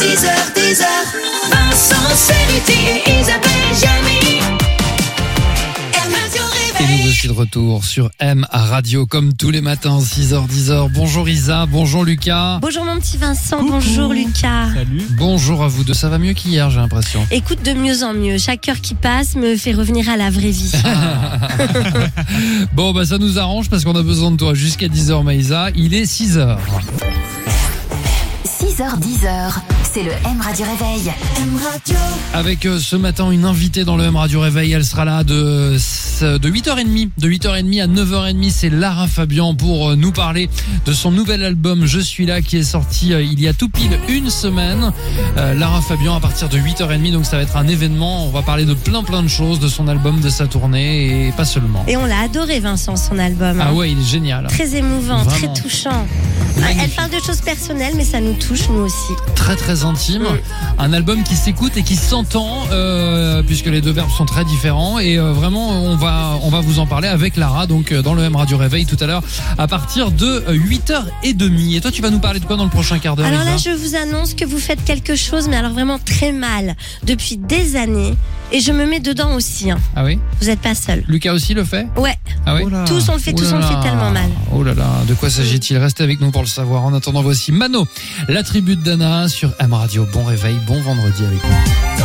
6h10, Vincent Cerruti et Isabelle Jamy. M Radio Et Réveil. nous voici de retour sur M Radio comme tous les matins, 6h10. Bonjour Isa, bonjour Lucas. Bonjour mon petit Vincent, Coucou. bonjour Lucas. Salut. Bonjour à vous deux, ça va mieux qu'hier j'ai l'impression. Écoute, de mieux en mieux, chaque heure qui passe me fait revenir à la vraie vie. Bon bah ça nous arrange parce qu'on a besoin de toi jusqu'à 10h Maïsa, il est 6h. 6h10, c'est le M Radio Réveil. M Radio. Avec ce matin une invitée dans le M Radio Réveil, elle sera là de 8h30. De 8h30 à 9h30, c'est Lara Fabian pour nous parler de son nouvel album Je suis là qui est sorti il y a tout pile une semaine. Lara Fabian à partir de 8h30, donc ça va être un événement. On va parler de plein de choses, de son album, de sa tournée et pas seulement. Et on l'a adoré Vincent, son album. Ah ouais, il est génial. Très émouvant, Vraiment. très touchant. Magnifique. Elle parle de choses personnelles, mais ça nous touche, nous aussi. Très intime, un album qui s'écoute et qui s'entend puisque les deux verbes sont très différents et vraiment on va vous en parler avec Lara donc dans le M Radio Réveil tout à l'heure à partir de 8h30. Et toi tu vas nous parler de quoi dans le prochain quart d'heure? Alors là, Isa je vous annonce que vous faites quelque chose, mais alors vraiment très mal, depuis des années. Et je me mets dedans aussi. Hein. Ah oui, Vous n'êtes pas seul. Lucas aussi le fait? Ouais, Ah oui. tous on le fait, tous on le fait tellement mal. Oh là là, de quoi s'agit-il? Restez avec nous pour le savoir. En attendant, voici Mano, la tribu de Dana sur M Radio. Bon réveil, bon vendredi avec nous.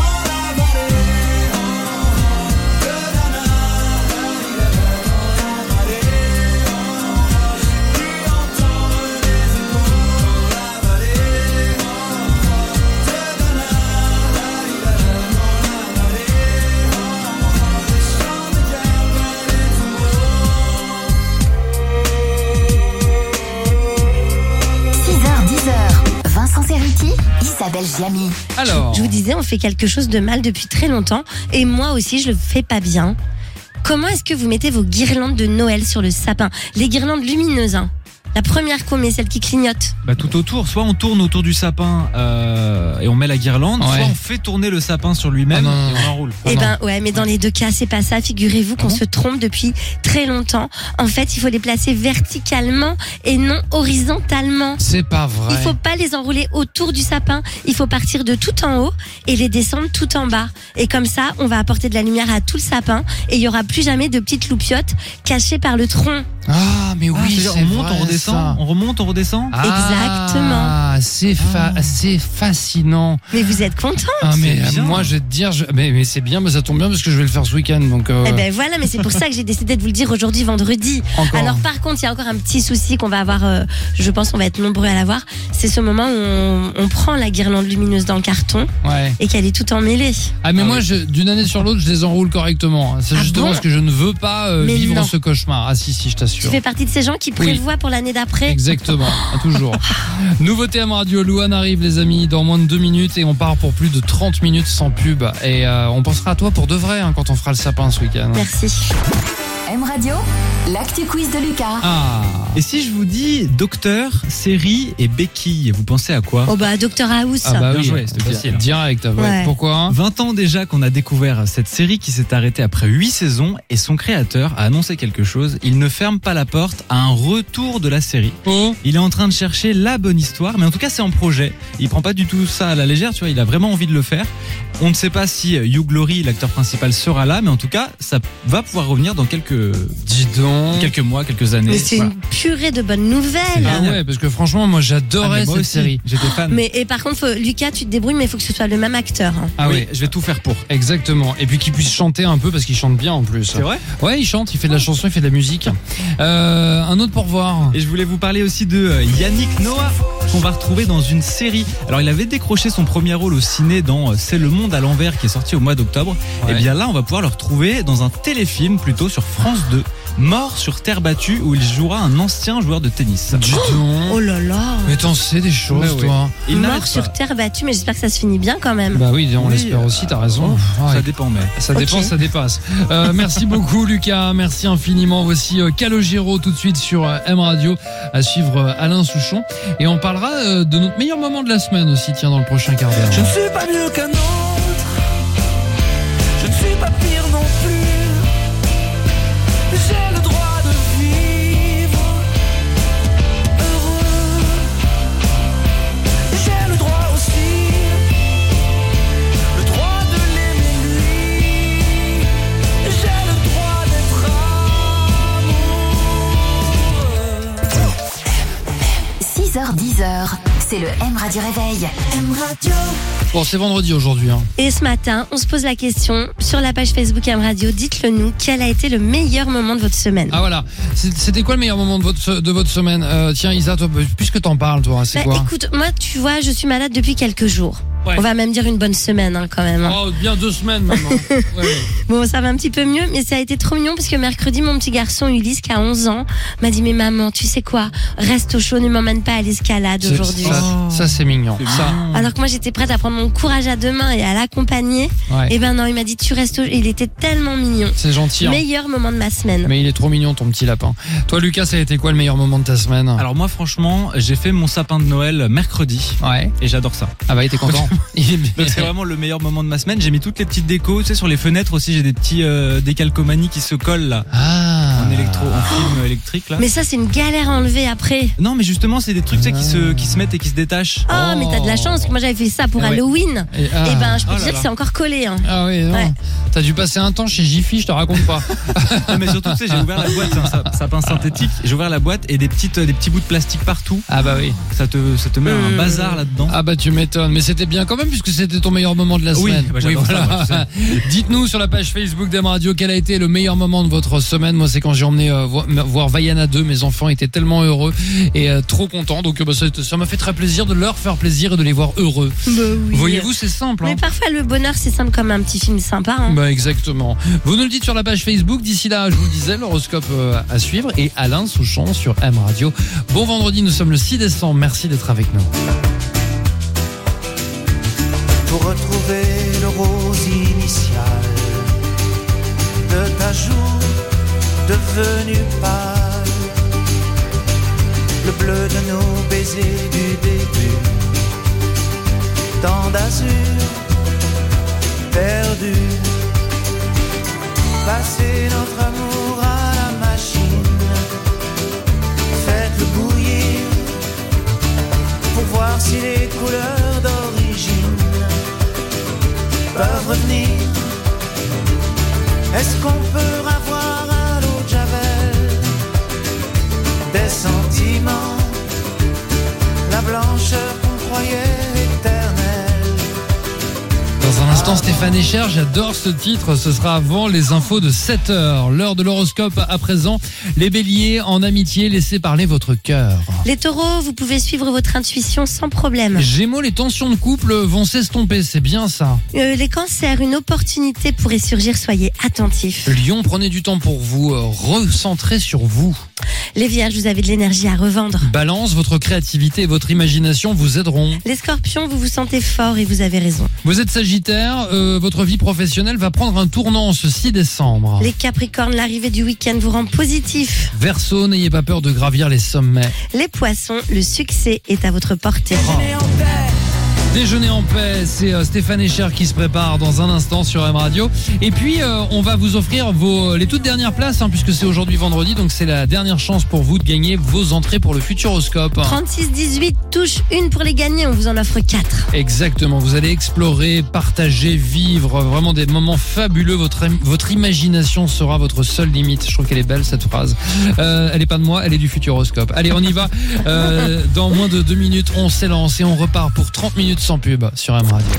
Vincent Cerruti, Isabelle Jamy. Alors, Je vous disais, on fait quelque chose de mal depuis très longtemps. Et moi aussi, je le fais pas bien. Comment est-ce que vous mettez vos guirlandes de Noël sur le sapin? Les guirlandes lumineuses, hein. La première qu'on met, celle qui clignote. Bah tout autour, soit on tourne autour du sapin et on met la guirlande, Ouais. soit on fait tourner le sapin sur lui-même Ah non, et on enroule. Eh non. ben ouais, mais dans les deux cas, c'est pas ça. Figurez-vous qu'on se trompe depuis très longtemps. En fait, il faut les placer verticalement et non horizontalement. c'est pas vrai. Il faut pas les enrouler autour du sapin. Il faut partir de tout en haut et les descendre tout en bas. Et comme ça, on va apporter de la lumière à tout le sapin et il y aura plus jamais de petites loupiottes cachées par le tronc. Ah mais oui, c'est-à-dire, c'est on monte, vrai, on redescend, ça. on remonte, on redescend. Ah, c'est fascinant. Mais vous êtes content? Ah mais C'est bien. moi je vais te dire, mais c'est bien, mais ça tombe bien parce que je vais le faire ce week-end donc. Eh ben voilà, mais c'est pour ça que j'ai décidé de vous le dire aujourd'hui, vendredi. Encore. Alors par contre, il y a encore un petit souci qu'on va avoir, je pense qu'on va être nombreux à l'avoir, c'est ce moment où on prend la guirlande lumineuse dans le carton Ouais. et qu'elle est tout emmêlée. Ah mais Ah moi oui. d'une année sur l'autre je les enroule correctement. C'est Ah justement bon parce que je ne veux pas Mais vivre non. ce cauchemar. Ah si je t'assure. Tu fais partie de ces gens qui prévoient pour l'année d'après. Exactement, toujours. Nouveauté M Radio, Louane arrive les amis dans moins de 2 minutes et on part pour plus de 30 minutes sans pub et on pensera à toi pour de vrai quand on fera le sapin ce week-end. Merci. M Radio, l'actu quiz de Lucas. Ah. Et si je vous dis docteur, série et béquille, vous pensez à quoi? Oh bah Dr House. Ah bah Bien oui, joué, c'était facile. Direct. Ouais. Ouais. Pourquoi? 20 ans déjà qu'on a découvert cette série qui s'est arrêtée après 8 saisons et son créateur a annoncé quelque chose. Il ne ferme pas la porte à un retour de la série. Oh. Il est en train de chercher la bonne histoire, mais en tout cas c'est en projet. Il prend pas du tout ça à la légère, tu vois, il a vraiment envie de le faire. On ne sait pas si Hugh Laurie, l'acteur principal, sera là, mais en tout cas ça va pouvoir revenir dans quelques Dis donc. mois, quelques années. Mais c'est Voilà. une purée de bonnes nouvelles. Ah ouais, parce que franchement moi Ah, j'adorais mais moi cette aussi, série. j'étais fan. Mais et par contre, Lucas, tu te débrouilles, mais il faut que ce soit le même acteur. Hein. Ah oui, je vais tout faire pour. Exactement. Et puis qu'il puisse chanter un peu parce qu'il chante bien en plus. C'est vrai? Ouais, il chante, il fait de la chanson, il fait de la musique. Un autre pourvoir. Et je voulais vous parler aussi de Yannick Noah, qu'on va retrouver dans une série. Alors il avait décroché son premier rôle au ciné dans C'est le monde à l'envers qui est sorti au mois d'octobre. Ouais. Et bien là on va pouvoir le retrouver dans un téléfilm plutôt sur France 2, Mort sur terre battue, où il jouera un ancien joueur de tennis. Dis donc. Oh là là. Mais t'en sais des choses, Ouais, ouais. toi. Il Mort n'arrête sur pas. terre battue, mais j'espère que ça se finit bien quand même. Bah oui, on Oui, l'espère aussi, t'as raison. Ça Ouais. dépend, mais. Ça dépend, Ok. ça dépasse. Merci beaucoup Lucas, merci infiniment. Voici Calogero tout de suite sur M Radio, à suivre Alain Souchon. Et on parlera de notre meilleur moment de la semaine aussi, tiens, dans le prochain quart d'heure. Je ne suis pas mieux qu'un autre, je ne suis pas pire non plus. J'ai le droit de vivre heureux. J'ai le droit aussi c'est le M Radio Réveil. M Radio. Bon, c'est vendredi aujourd'hui. Hein. Et ce matin, on se pose la question sur la page Facebook M Radio. Dites-le nous, quel a été le meilleur moment de votre semaine? Ah voilà, c'était quoi le meilleur moment de votre semaine? Tiens Isa, toi, puisque t'en parles, toi, c'est quoi? Écoute, moi, tu vois, je suis malade depuis quelques jours. Ouais. On va même dire une bonne semaine quand même. Oh, bien 2 semaines maintenant. Ouais. Bon, ça va un petit peu mieux, mais ça a été trop mignon parce que mercredi, mon petit garçon Ulysse, qui a 11 ans, m'a dit, mais maman, tu sais quoi, reste au chaud, ne m'emmène pas à l'escalade aujourd'hui. Ça c'est mignon. Ça. Alors que moi, j'étais prête à prendre mon courage à deux mains et à l'accompagner. Ouais. Et ben non, il m'a dit, tu restes au... Il était tellement mignon. C'est gentil. Hein. Meilleur moment de ma semaine. Mais il est trop mignon ton petit lapin. Toi Lucas, ça a été quoi le meilleur moment de ta semaine? Alors moi franchement, j'ai fait mon sapin de Noël mercredi Ouais. et j'adore ça. Ah bah il était content. Donc c'est vraiment le meilleur moment de ma semaine. J'ai mis toutes les petites décos, tu sais, sur les fenêtres aussi, j'ai des petits décalcomanies qui se collent là. Ah. En film électrique là. Mais ça, c'est une galère à enlever après. Non mais justement c'est des trucs tu sais, qui se mettent et qui se détachent. Ah, mais t'as de la chance, que moi j'avais fait ça pour Ah ouais. Halloween. Et, ah. Et ben, je peux Oh te là dire là. que c'est encore collé. Hein. Ah oui, non. Ouais. T'as dû passer un temps chez Jiffy, je te raconte pas. Non, mais surtout tu sais j'ai ouvert la boîte, c'est un sapin synthétique. J'ai ouvert la boîte et des petits bouts de plastique partout. Ah bah oui. Ça te met un bazar là-dedans. Ah bah tu m'étonnes, mais c'était bien quand même puisque c'était ton meilleur moment de la Oui, semaine. bah j'adore ça, moi, tu sais. Dites-nous sur la page Facebook d'M Radio quel a été le meilleur moment de votre semaine. Moi c'est quand j'ai emmené voir Vaiana 2, mes enfants étaient tellement heureux et trop contents, donc bah, ça m'a fait très plaisir de leur faire plaisir et de les voir heureux. Bah oui. Voyez-vous, c'est simple. Mais Hein. parfois, le bonheur, c'est simple comme un petit film sympa. Hein. Bah exactement. Vous nous le dites sur la page Facebook. D'ici là, je vous le disais, l'horoscope à suivre et Alain Souchon sur M Radio. Bon vendredi, nous sommes le 6 décembre. Merci d'être avec nous. Pour retrouver le rose initial de ta joue devenue pâle, le bleu de nos baisers du début, tant d'azur perdu, passer notre amour à la machine, faites-le bouillir pour voir si les couleurs d'origine peuvent revenir. Est-ce qu'on peut avoir à l'eau de Javel des sentiments, la blancheur qu'on croyait éternelle? Dans un instant, Stéphane Echer, j'adore ce titre. Ce sera avant les infos de 7h. L'heure de l'horoscope à présent. Les béliers, en amitié, laissez parler votre cœur. Les taureaux, vous pouvez suivre votre intuition sans problème. Gémeaux, les tensions de couple vont s'estomper, c'est bien ça. Les cancers, une opportunité pourrait surgir, soyez attentifs. Lion, prenez du temps pour vous recentrer sur vous. Les vierges, vous avez de l'énergie à revendre. Balance, votre créativité et votre imagination vous aideront. Les scorpions, vous vous sentez fort et vous avez raison. Vous êtes sagittaire, votre vie professionnelle va prendre un tournant ce 6 décembre. Les capricornes, l'arrivée du week-end vous rend positif. Verseau, n'ayez pas peur de gravir les sommets. Les poissons, le succès est à votre portée. Et en paix. Déjeuner en paix, c'est Stéphane Echer qui se prépare dans un instant sur M Radio. Et puis, on va vous offrir les toutes dernières places, puisque c'est aujourd'hui vendredi, donc c'est la dernière chance pour vous de gagner vos entrées pour le Futuroscope. 36-18, touche une pour les gagner, on vous en offre 4. Exactement, vous allez explorer, partager, vivre vraiment des moments fabuleux. Votre imagination sera votre seule limite. Je trouve qu'elle est belle cette phrase. Elle est pas de moi, elle est du Futuroscope. Allez, on y va. Dans moins de 2 minutes, on s'élance et on repart pour 30 minutes sans pub sur M Radio.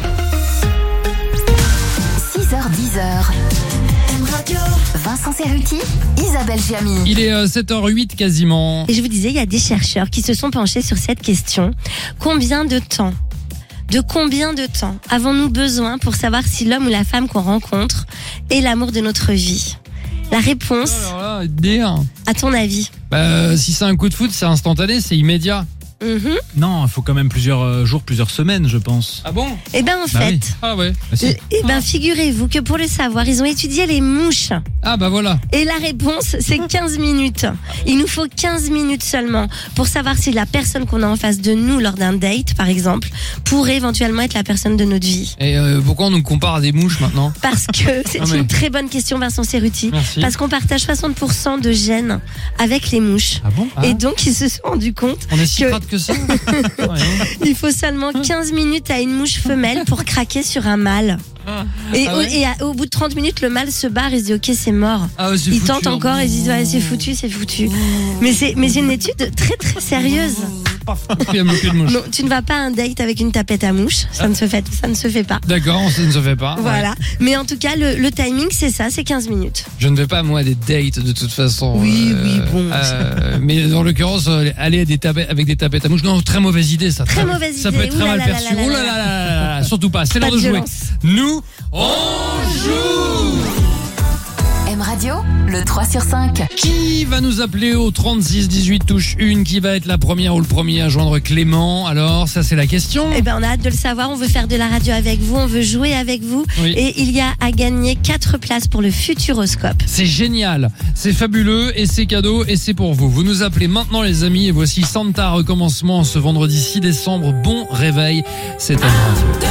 6h10. M Radio. Vincent Cerruti, Isabelle Giamy. Il est 7h08 quasiment. Et je vous disais, il y a des chercheurs qui se sont penchés sur cette question. Combien de temps avons-nous besoin pour savoir si l'homme ou la femme qu'on rencontre est l'amour de notre vie? La réponse, Alors là, dire. à ton avis? Si c'est un coup de foot, c'est instantané, c'est immédiat. Mhm. Non, il faut quand même plusieurs jours, plusieurs semaines, je pense. Ah bon? Eh ben en Bah fait, oui. Ah ouais. Ah, si. figurez-vous que pour le savoir, ils ont étudié les mouches. Ah bah voilà. Et la réponse, c'est 15 minutes. Il nous faut 15 minutes seulement pour savoir si la personne qu'on a en face de nous lors d'un date, par exemple, pourrait éventuellement être la personne de notre vie. Et pourquoi on nous compare à des mouches maintenant? Parce que c'est Ah, mais- une très bonne question, Vincent Cerruti. Merci. Parce qu'on partage 60% de gènes avec les mouches. Ah bon? Et donc, ils se sont rendus compte On est si que- crade que ça? Ouais, hein. qu'il faut seulement 15 minutes à une mouche femelle pour craquer sur un mâle. Et, Ah ouais au bout de 30 minutes, le mâle se barre, il se dit ok, c'est mort. Ah ouais, c'est Il foutu, tente hein. encore et il se dit ouais, c'est foutu. Mais c'est une étude très très sérieuse. Il y a moqué de mouche. Non, tu ne vas pas à un date avec une tapette à mouche, ça ne se fait pas. D'accord, ça ne se fait pas. Voilà. Ouais. Mais en tout cas, le timing, c'est ça, c'est 15 minutes. Je ne vais pas, moi, à des dates de toute façon. Oui, bon. Mais dans l'occurrence, aller à avec des tapettes à mouche, non, très mauvaise idée, ça. Très mauvaise Ça idée. peut être Ouh très là mal là perçu. là là Oh là là là là là, surtout pas. C'est Pas l'heure de de jouer. violence. Nous, on joue. M Radio, le 3 sur 5. Qui va nous appeler au 36 18 touche 1? Qui va être la première ou le premier à joindre Clément? Alors, ça, c'est la question. Eh ben, on a hâte de le savoir. On veut faire de la radio avec vous. On veut jouer avec vous. Oui. Et il y a à gagner 4 places pour le Futuroscope. C'est génial, c'est fabuleux et c'est cadeau et c'est pour vous. Vous nous appelez maintenant les amis et voici Santa recommencement ce vendredi 6 décembre. Bon réveil, c'est à Radio.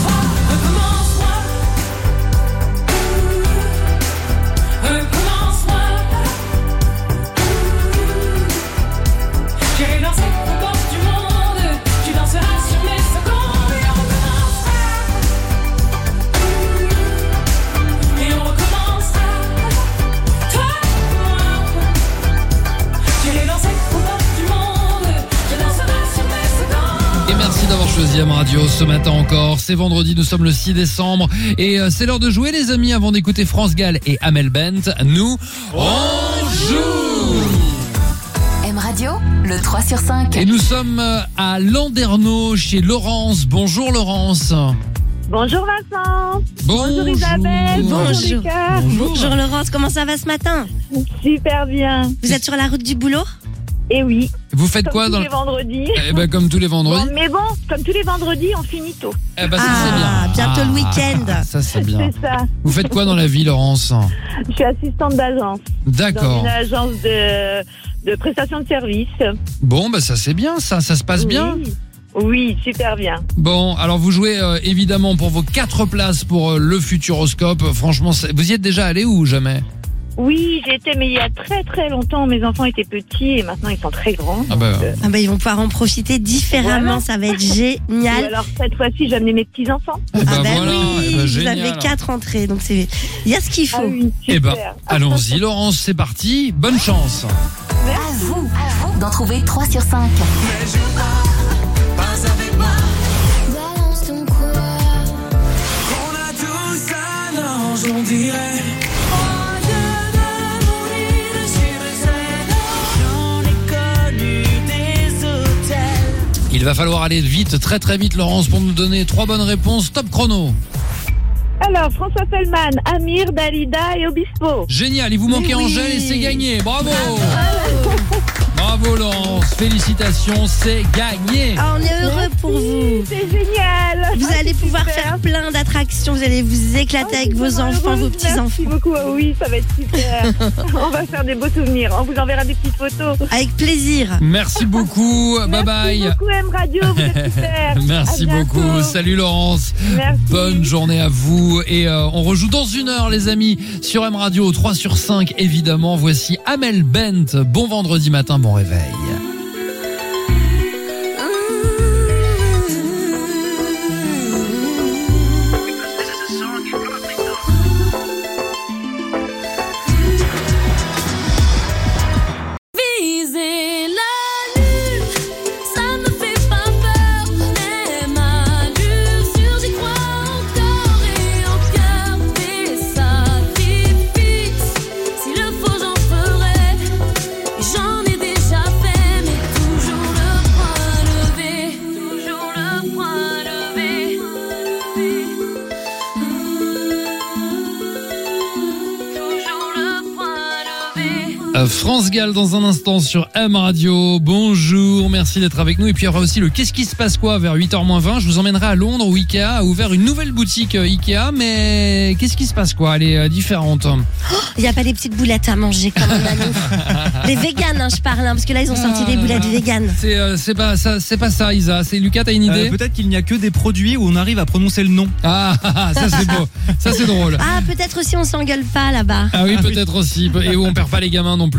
Et merci d'avoir choisi Am Radio ce matin encore. C'est vendredi, nous sommes le 6 décembre et c'est l'heure de jouer les amis avant d'écouter France Gall et Amel Bent. Nous, on joue. M Radio, le 3 sur 5. Et nous sommes à Landerneau chez Laurence. Bonjour Laurence. Bonjour Vincent. Bonjour Isabelle. Bonjour. Lucas. Bonjour Laurence, comment ça va ce matin? Super bien. Vous êtes sur la route du boulot? Et oui, Vous faites comme quoi tous dans les vendredis. Eh ben comme tous les vendredis. Bon, mais bon, comme tous les vendredis, on finit tôt. Eh ben ça c'est bien. Bientôt le week-end. Ça c'est bien. C'est ça. Vous faites quoi dans la vie Laurence? Je suis assistante d'agence dans D'accord. une agence de prestation de services. Bon bah ça c'est bien, ça se passe bien. Oui, super bien. Bon, alors vous jouez évidemment pour vos 4 places pour le Futuroscope. Franchement, vous y êtes déjà allé ou jamais? Oui, j'ai été, mais il y a très très longtemps, mes enfants étaient petits et maintenant ils sont très grands. Ah bah, Ah bah, ils vont pouvoir en profiter différemment, Voilà. ça va être Ou génial. alors cette fois-ci, j'ai amené mes petits-enfants. eh ben Ah bah voilà, oui, eh ben vous génial. avez 4 entrées, donc il y a ce qu'il faut. Ah oui, Eh ben, super. allons-y Laurence, c'est parti. Bonne chance. À vous d'en trouver 3 sur 5. Balance ton quoi. On a tous un ange, on dirait. J'en ai connu des hôtels. Il va falloir aller vite, très très vite Laurence, pour nous donner 3 bonnes réponses. Top chrono. Alors, François Fellman, Amir, Dalida et Obispo. Génial, il vous manquait Oui. Angèle et c'est gagné. Bravo. Bravo Laurence, félicitations, c'est gagné. Ah, on est heureux pour vous. C'est génial. Vous Ah, allez c'est pouvoir super. faire plein d'attractions, vous allez vous éclater avec vos enfants, vos petits-enfants. Merci beaucoup. Ah oui, ça va être super. On va faire des beaux souvenirs. On vous enverra des petites photos. Avec plaisir. Merci beaucoup, bye bye. Merci beaucoup, M Radio. Vous êtes super. Merci À bientôt. beaucoup, salut Laurence. Merci. Bonne journée à vous et on rejoue dans 1 heure les amis sur M Radio 3 sur 5 évidemment. Voici Amel Bent. Bon vendredi matin, bon réveil. Viser la lune, ça me fait pas peur. Même à l'usure, j'y crois encore et encore. Mais ça fixe, s'il le faut, j'en ferai. J'en ai déjà fait, mais toujours le point levé. Toujours le point levé. Toujours le point levé. France Gall dans un instant sur M Radio. Bonjour, merci d'être avec nous. Et puis il y aura aussi le Qu'est-ce qui se passe quoi vers 8h-20. Je vous emmènerai à Londres où Ikea a ouvert une nouvelle boutique Ikea. Mais qu'est-ce qui se passe quoi? Elle est différente. Il n'y a pas des petites boulettes à manger comme on a nous. Les véganes, hein, je parle, hein, parce que là ils ont sorti des boulettes véganes. C'est pas ça Isa. C'est Lucas, t'as une idée? Peut-être qu'il n'y a que des produits où on arrive à prononcer le nom. Ah, ça c'est beau. Ça c'est drôle. Ah, peut-être aussi on s'engueule pas là-bas. Ah oui, peut-être aussi. Et où on perd pas les gamins non plus.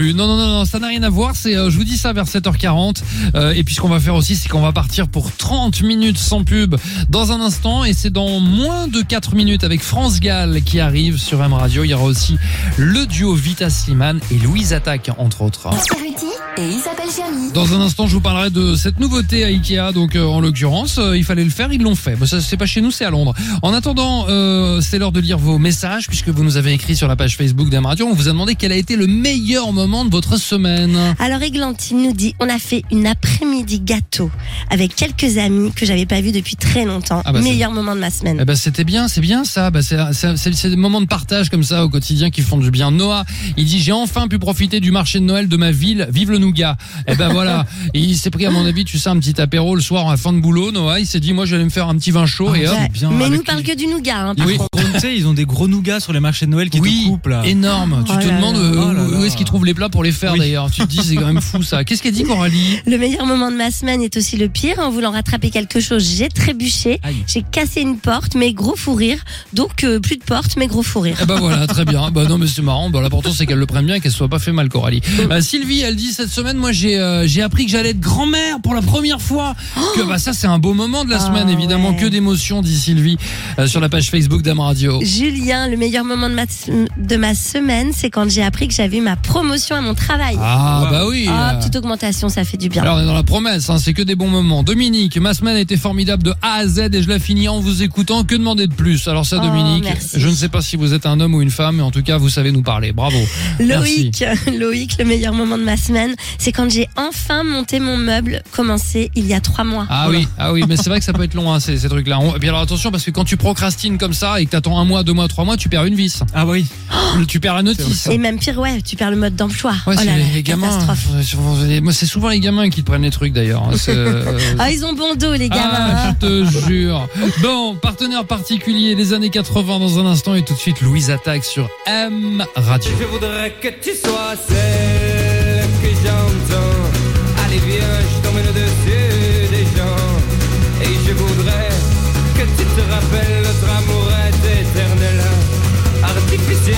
plus. Non, ça n'a rien à voir. C'est, je vous dis ça vers 7h40. Et puis ce qu'on va faire aussi, c'est qu'on va partir pour 30 minutes sans pub dans un instant. Et c'est dans moins de 4 minutes avec France Gall qui arrive sur M Radio. Il y aura aussi le duo Vita Slimane et Louise Attaque, entre autres. Ruti et Isabelle Gianni. Dans un instant, je vous parlerai de cette nouveauté à Ikea. Donc, en l'occurrence, il fallait le faire, ils l'ont fait. Bon, ça, c'est pas chez nous, c'est à Londres. En attendant, c'est l'heure de lire vos messages puisque vous nous avez écrit sur la page Facebook d'M Radio. On vous a demandé quel a été le meilleur moment de votre semaine. Alors Églantine nous dit, on a fait une après-midi gâteau avec quelques amis que j'avais pas vus depuis très longtemps. Ah bah, meilleur moment de ma semaine. Eh ben, c'était bien, c'est bien ça. Bah, c'est des moments de partage comme ça au quotidien qui font du bien. Noah, il dit, j'ai enfin pu profiter du marché de Noël de ma ville. Vive le nougat. Eh ben voilà. Et il s'est pris, à mon avis, tu sais, un petit apéro le soir à la fin de boulot. Noah, il s'est dit, moi, j'allais me faire un petit vin chaud et hop. Ouais. bien, Mais avec nous parle que du nougat. Hein, Oui. Tu sais, ils ont des gros nougats sur les marchés de Noël qui te coupent là. Énorme. Tu Oh te là demandes là. Oh là là. où est-ce qu'ils trouvent les plats pour les faire Oui. d'ailleurs. Tu te dis, c'est quand même fou ça. Qu'est-ce qu'elle dit, Coralie? Le meilleur moment de ma semaine est aussi le pire. En voulant rattraper quelque chose, j'ai trébuché. Aïe. J'ai cassé une porte, mais gros fou rire. Donc plus de porte, mais gros fou rire. Eh ben voilà, très bien. Bah non, mais c'est marrant. Bah, l'important c'est qu'elle le prenne bien et qu'elle se soit pas fait mal, Coralie. Sylvie, elle dit cette semaine, moi j'ai appris que j'allais être grand-mère pour la première fois. Que bah ça c'est un beau moment de la semaine, évidemment, ouais. que d'émotions, dit Sylvie sur la page Facebook d'Am Radio. Julien, le meilleur moment de ma semaine, c'est quand j'ai appris que j'avais eu ma promotion à mon travail. Ah bah oui. Petite augmentation, ça fait du bien. Alors on est dans la promesse, hein, c'est que des bons moments. Dominique, ma semaine a été formidable de A à Z et je la finis en vous écoutant. Que demander de plus? Alors ça, Oh, Dominique, merci. je ne sais pas si vous êtes un homme ou une femme, mais en tout cas vous savez nous parler. Bravo. Merci. Loïc, le meilleur moment de ma semaine, c'est quand j'ai enfin monté mon meuble, commencé il y a 3 mois. Ah oui, mais c'est vrai que ça peut être long, hein, ces trucs-là. Et puis alors attention, parce que quand tu procrastines comme ça et que t'attends 1 mois, 2 mois, 3 mois, tu perds une vis. Ah oui. Tu perds la notice. Et même pire, ouais, tu perds le mode d'emploi. Ouais, oh c'est là là, les gamins. catastrophe. Moi, c'est souvent les gamins qui te prennent les trucs d'ailleurs. Hein. Ah, ils ont bon dos, les gamins. Ah, je te jure. Bon, partenaire particulier des années 80 dans un instant et tout de suite Louise Attaque sur M Radio. Je voudrais que tu sois celle que j'entends. Allez viens, je t'emmène au-dessus des gens. Et je voudrais que tu te rappelles notre amour est éternel, artificiel.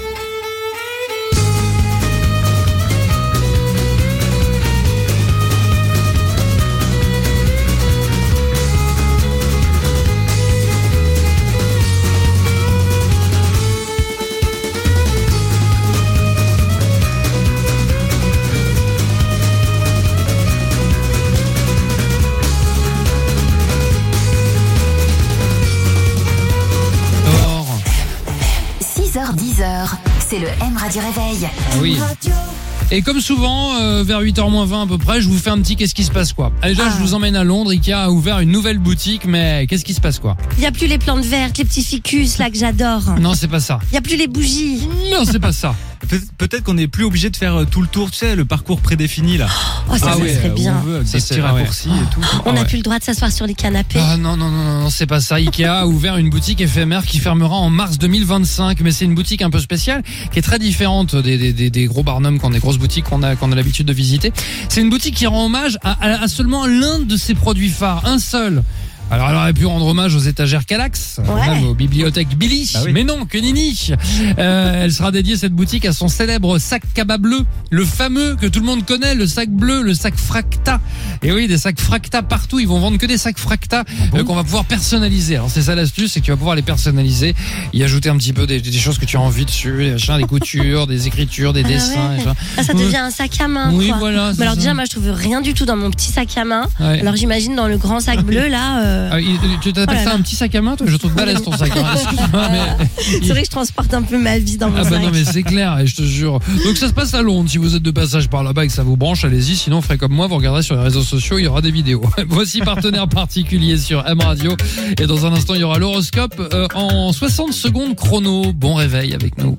Or, 6h-10h, c'est le M Radio Réveil. ah oui. Et comme souvent, vers 8h-20 à peu près, je vous fais un petit qu'est-ce qui se passe quoi. Déjà, je vous emmène à Londres. Ikea a ouvert une nouvelle boutique, mais qu'est-ce qui se passe quoi? Il n'y a plus les plantes vertes, les petits ficus là que j'adore. Non, c'est pas ça. Il n'y a plus les bougies. Non, c'est pas ça. Peut-être qu'on n'est plus obligé de faire tout le tour, tu sais, le parcours prédéfini là. Oh, ça, Ah ça ouais, serait Où bien. on veut, avec Ça, des c'est petits vrai, raccourcis et tout. On n'a ouais. plus le droit de s'asseoir sur les canapés. Ah non, c'est pas ça. Ikea a ouvert une boutique éphémère qui fermera en mars 2025, mais c'est une boutique un peu spéciale qui est très différente des gros Barnum, des grosses boutiques qu'on a l'habitude de visiter. C'est une boutique qui rend hommage à seulement l'un de ses produits phares, un seul. Alors elle aurait pu rendre hommage aux étagères Calax, même aux bibliothèques Billy, Bah oui. mais non, que nini. Elle sera dédiée cette boutique à son célèbre sac cabas bleu, le fameux que tout le monde connaît, le sac bleu, le sac Fracta. Et oui, des sacs Fracta partout, ils vont vendre que des sacs Fracta qu'on va pouvoir personnaliser. Alors c'est ça l'astuce, c'est que tu vas pouvoir les personnaliser, y ajouter un petit peu des choses que tu as envie dessus, des coutures, des écritures, des dessins. ouais. Et ça. Ah, ça devient un sac à main. Oui, quoi. voilà, c'est Mais alors ça. déjà, moi, je trouve rien du tout dans mon petit sac à main. Ouais. Alors j'imagine dans le grand sac bleu là. Ah, tu t'appelles Oh là ça là. un petit sac à main, toi? Je trouve balèze ton sac. Hein. Excuse-moi, mais C'est vrai que je transporte un peu ma vie dans mon ah bah sac. non mais c'est clair, et je te jure. Donc ça se passe à Londres. Si vous êtes de passage par là-bas et que ça vous branche, allez-y. Sinon, ferez comme moi, vous regarderez sur les réseaux sociaux, il y aura des vidéos. Voici partenaire particulier sur M Radio. Et dans un instant, il y aura l'horoscope en 60 secondes chrono. Bon réveil avec nous.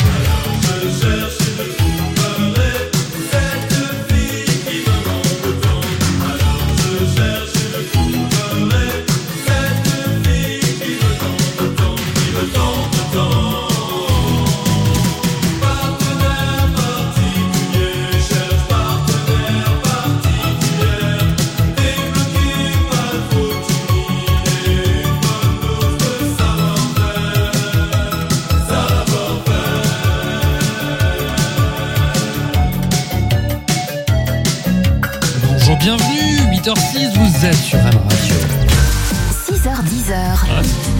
Vous êtes sur M Radio. 6h10.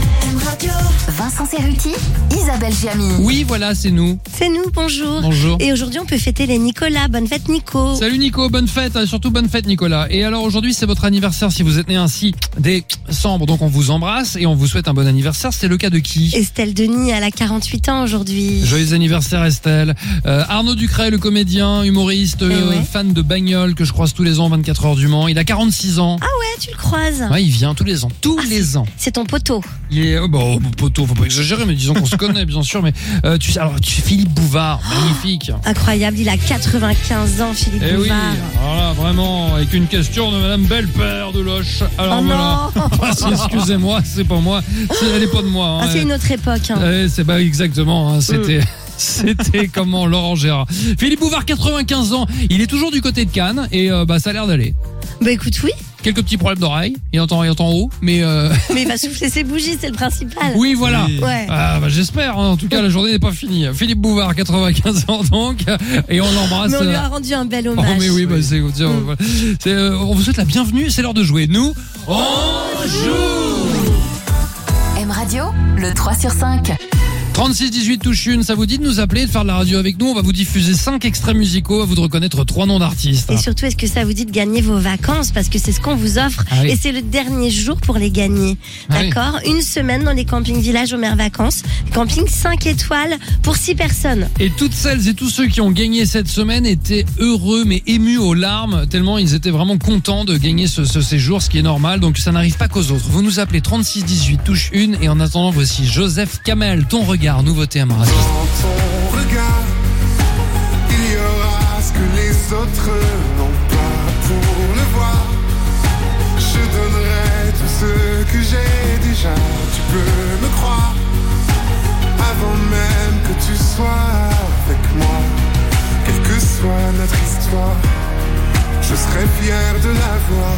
Vincent Cerruti, Isabelle Giamy. Oui, voilà, c'est nous. C'est nous, bonjour. Bonjour. Et aujourd'hui, on peut fêter les Nicolas. Bonne fête, Nico. Salut Nico, bonne fête, surtout bonne fête Nicolas. Et alors aujourd'hui c'est votre anniversaire si vous êtes né ainsi décembre, donc on vous embrasse et on vous souhaite un bon anniversaire. C'est le cas de qui? Estelle Denis, elle a 48 ans aujourd'hui. Joyeux anniversaire Estelle. Arnaud Ducret, le comédien, humoriste, ouais. fan de bagnole que je croise tous les ans, 24 heures du Mans. Il a 46 ans. Ah ouais, tu le croises. Ouais, il vient tous les ans. Tous les ans. C'est ton poteau. Il est, poteau, faut pas exagérer, mais disons qu'on se connaît, bien sûr. Mais tu sais, Philippe Bouvard, magnifique. Incroyable, il a 95 ans, Philippe Eh oui, Bouvard. voilà, vraiment, avec une question de Madame Belle-Père de Loche. Alors Oh voilà. non. Excusez-moi, c'est pas moi. Elle est pas de moi. Hein. Ah, c'est une autre époque. Hein. C'est pas exactement. Hein, C'était comment Laurent Gérard. Philippe Bouvard, 95 ans. Il est toujours du côté de Cannes et ça a l'air d'aller. Bah écoute, oui. Quelques petits problèmes d'oreille. Il entend haut, mais. Mais il va souffler ses bougies, c'est le principal. Oui, voilà. Ouais. Ah, j'espère. Hein. En tout cas, la journée n'est pas finie. Philippe Bouvard, 95 ans donc, et on l'embrasse. Mais on lui a rendu un bel hommage. Oh mais oui, on vous souhaite la bienvenue. C'est l'heure de jouer. Nous, on joue. M Radio, le 3 sur 5. 36-18 touche une, ça vous dit de nous appeler, de faire de la radio avec nous. On va vous diffuser 5 extraits musicaux, à vous de reconnaître 3 noms d'artistes. Et surtout, est-ce que ça vous dit de gagner vos vacances? Parce que c'est ce qu'on vous offre. Ah oui. Et c'est le dernier jour pour les gagner. Ah oui. D'accord? Une semaine dans les campings Village aux Mers Vacances. Camping 5 étoiles pour 6 personnes. Et toutes celles et tous ceux qui ont gagné cette semaine étaient heureux mais émus aux larmes, tellement ils étaient vraiment contents de gagner ce séjour, ce qui est normal. Donc ça n'arrive pas qu'aux autres. Vous nous appelez 36-18 touche une, et en attendant voici Joseph Kamel, Ton regard, nouveauté à Marrakech. Dans ton regard, il y aura ce que les autres n'ont pas pour le voir. Je donnerai tout ce que j'ai déjà, tu peux me croire. Avant même que tu sois avec moi, quelle que soit notre histoire, je serai fier de la voir.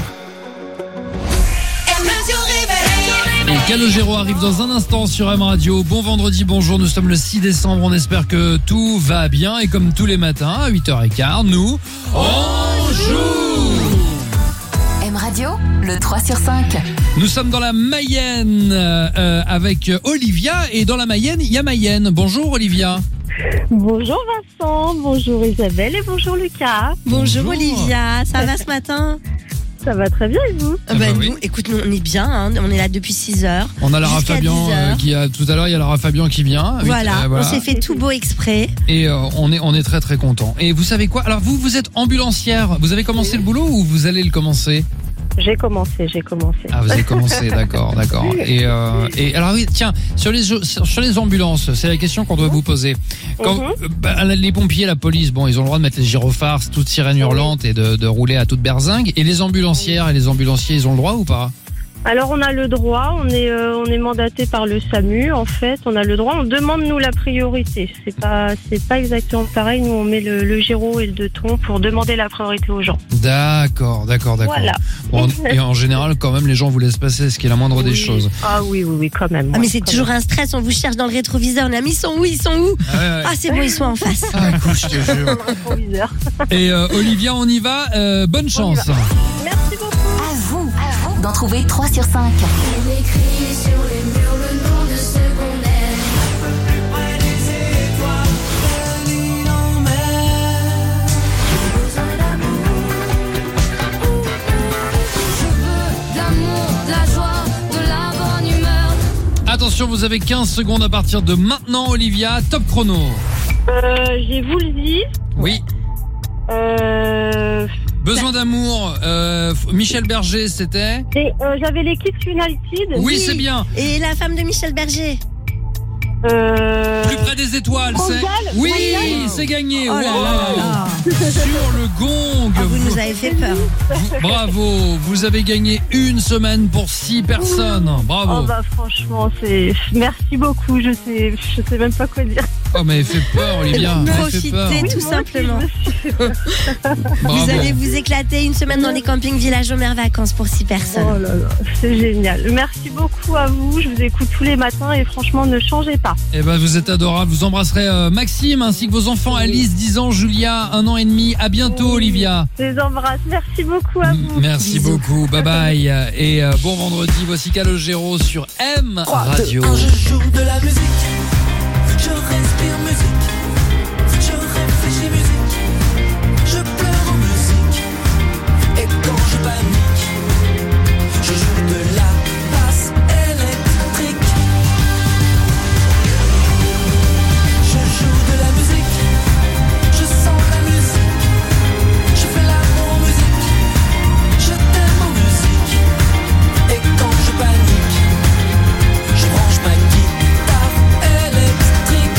Et Calogero arrive dans un instant sur M Radio. Bon vendredi, bonjour, nous sommes le 6 décembre, on espère que tout va bien. Et comme tous les matins, à 8h15, nous, on joue. M Radio, le 3 sur 5. Nous sommes dans la Mayenne avec Olivia. Et dans la Mayenne, il y a Mayenne. Bonjour Olivia. Bonjour Vincent, bonjour Isabelle et bonjour Lucas. Bonjour Olivia, ça va ce matin? Ça va très bien et vous? Ah bah oui. Nous, écoute, nous, on est bien, hein, on est là depuis 6 heures. On a Lara jusqu'à Fabian 10 heures. qui a tout à l'heure, il y a Lara Fabian qui vient. Voilà, on s'est fait tout beau exprès. Et on est très très content. Et vous savez quoi? Alors vous êtes ambulancière. Vous avez commencé le boulot ou vous allez le commencer? J'ai commencé. Ah, vous avez commencé, d'accord. Et alors oui, tiens, sur les ambulances, c'est la question qu'on doit vous poser. Quand les pompiers, la police, bon, ils ont le droit de mettre les gyrophares, toute sirène hurlante et de rouler à toute berzingue. Et les ambulancières et les ambulanciers, ils ont le droit ou pas? Alors on a le droit, on est mandaté par le SAMU en fait, on a le droit, on demande nous la priorité. C'est pas exactement pareil, nous on met le gyro et le 2 tons pour demander la priorité aux gens. D'accord. Voilà. Bon, et en général, quand même, les gens vous laissent passer, ce qui est la moindre des choses. Ah oui, quand même. Ah mais c'est toujours un stress, on vous cherche dans le rétroviseur, on a mis, ils sont où? Ouais. Ah c'est bon, ils sont en face. Ah, écoute, je te jure. Et Olivia, on y va. Bonne chance. Merci beaucoup. À vous d'en trouver 3 sur 5. On écrit sur les murs le nom de ce qu'on aime. Près des étoiles, l'île en mer. J'ai besoin d'amour. Je veux de l'amour, de la joie, de la bonne humeur. Attention, vous avez 15 secondes à partir de maintenant, Olivia. Top chrono. J'ai Woolsey. Oui. Besoin d'amour. Michel Berger, c'était. Et j'avais les Kids United. Oui, c'est bien. Et la femme de Michel Berger. Plus près des étoiles, c'est. Oui, c'est gagné. Oh là là. Sur le gong. Ah, vous nous avez fait peur. Bravo, vous avez gagné une semaine pour 6 personnes. Bravo. Oh bah franchement, merci beaucoup. Je sais même pas quoi dire. Oh, mais elle fait peur, Olivia. Elle fait peur. Profitez tout simplement. Vous allez vous éclater une semaine dans les campings Village aux Mers Vacances pour 6 personnes. Oh là là, c'est génial. Merci beaucoup à vous. Je vous écoute tous les matins et franchement, ne changez pas. Eh ben, vous êtes adorables. Vous embrasserez Maxime ainsi que vos enfants Alice, 10 ans, Julia, 1 an et demi. À bientôt, Olivia. Je les embrasse. Merci beaucoup à vous. Merci beaucoup. Bye bye. Et bon vendredi. Voici Calogero sur M Radio. Je joue de la musique, je respire musique, je réfléchis musique, je pleure en musique, et quand je panique, je joue de la basse électrique. Je joue de la musique, je sens la musique, je fais l'amour en musique, je t'aime en musique, et quand je panique, je branche ma guitare électrique.